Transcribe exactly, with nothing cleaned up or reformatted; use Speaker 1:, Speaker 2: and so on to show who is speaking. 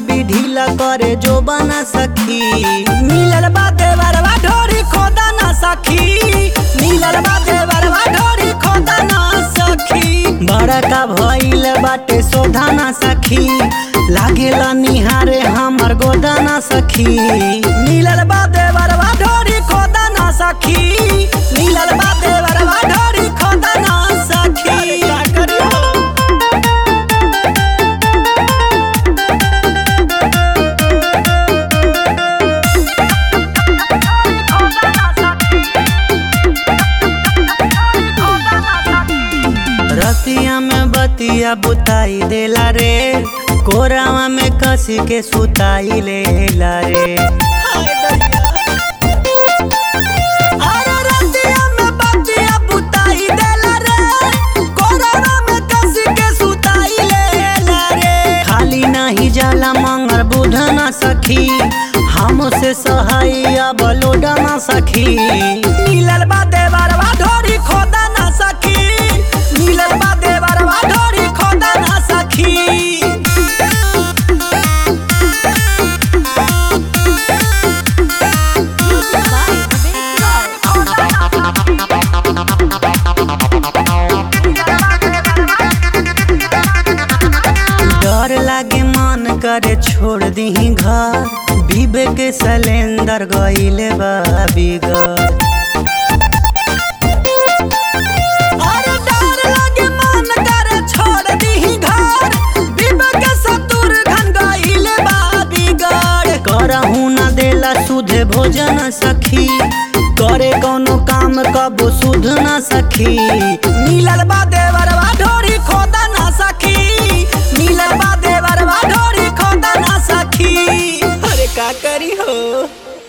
Speaker 1: भी ढीला करे जो बना सखी। मिलल बा देवरवा ढोरी खोदा ना सखी। मिलल बा देवरवा ढोरी खोदा ना सखी। बड़का भइल बाटे सोधा ना सखी। लागेला निहारे हमर गोदा ना सखी। मिलल बा देवरवा ढोरी खोदा ना सखी। मिलल बा देवरवा ढोरी खोदा ना सखी। रतिया में बतिया बुताई देला रे। कोरावा में कसी के सुताई लेला रे। अरे रतिया में बतिया बुताई देला रे। कोरावा में कसी के सुताई लेला रे। खाली नहीं जाला मंगर बुध ना सखी। हमसे सहाय बलोड ना सखी। मिलल बा देवरवा ढोरी खोदा ना सखी। मिलल बा देवरवा ढोरी खोदा ना सखी। डर लागे मन करे छोड़ दीही घर। बीबे के सिलेंडर गइले बा बिगड़। अरे डर लागे मन करे छोड़ दीही घर। बीबे के सतुर घन गइले बा बिगड़। करहु ना देला सुधे भोजन सखी। करे कोनो काम कबो सुध ना सखी। मिलल बा देवरवा